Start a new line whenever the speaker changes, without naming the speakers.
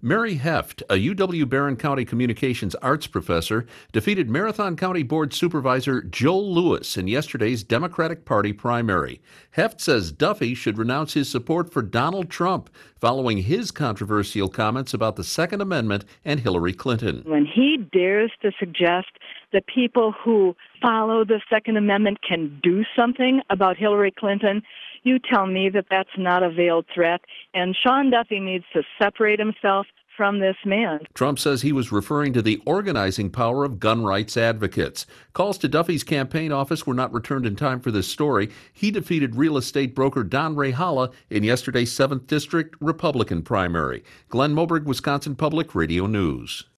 Mary Heft, a UW-Barron County Communications Arts professor, defeated Marathon County Board Supervisor Joel Lewis in yesterday's Democratic Party primary. Heft says Duffy should renounce his support for Donald Trump following his controversial comments about the Second Amendment and Hillary Clinton.
When he dares to suggest that people who follow the Second Amendment can do something about Hillary Clinton, you tell me that that's not a veiled threat, and Sean Duffy needs to separate himself from this man.
Trump says he was referring to the organizing power of gun rights advocates. Calls to Duffy's campaign office were not returned in time for this story. He defeated real estate broker Don Rayhala in yesterday's 7th District Republican primary. Glenn Moberg, Wisconsin Public Radio News.